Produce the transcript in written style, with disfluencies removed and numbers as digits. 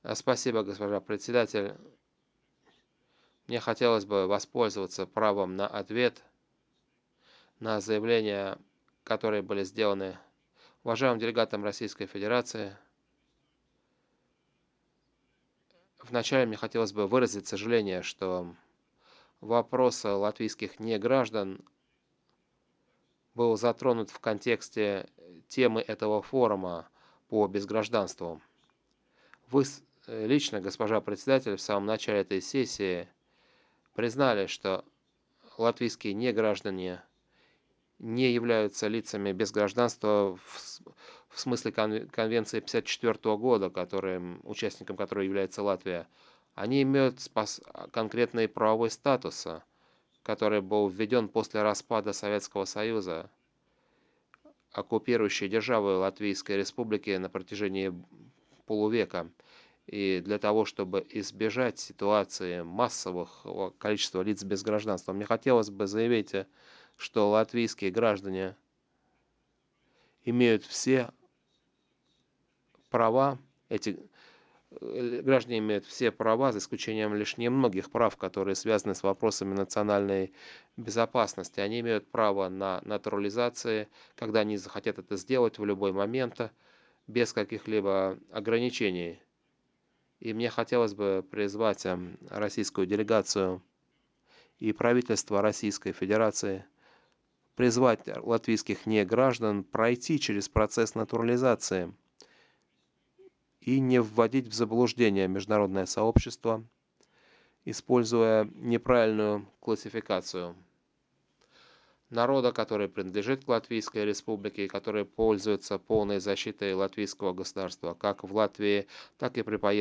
Спасибо, госпожа председатель. Мне хотелось бы воспользоваться правом на ответ на заявления, которые были сделаны уважаемым делегатом Российской Федерации. Вначале мне хотелось бы выразить сожаление, что вопрос латвийских неграждан был затронут в контексте темы этого форума по безгражданству. Вы лично, госпожа председатель, в самом начале этой сессии признали, что латвийские неграждане не являются лицами без гражданства в смысле Конвенции 1954 года, участником которой является Латвия. Они имеют конкретный правовой статус, который был введен после распада Советского Союза, оккупирующей державы Латвийской Республики на протяжении полувека. И для того, чтобы избежать ситуации массового количества лиц без гражданства, мне хотелось бы заявить, что латвийские граждане имеют все права, эти граждане имеют все права, за исключением лишь немногих прав, которые связаны с вопросами национальной безопасности. Они имеют право на натурализацию, когда они захотят это сделать в любой момент, без каких-либо ограничений. И мне хотелось бы призвать российскую делегацию и правительство Российской Федерации призвать латвийских неграждан пройти через процесс натурализации и не вводить в заблуждение международное сообщество, используя неправильную классификацию народа, который принадлежит к Латвийской Республике и который пользуется полной защитой латвийского государства, как в Латвии, так и при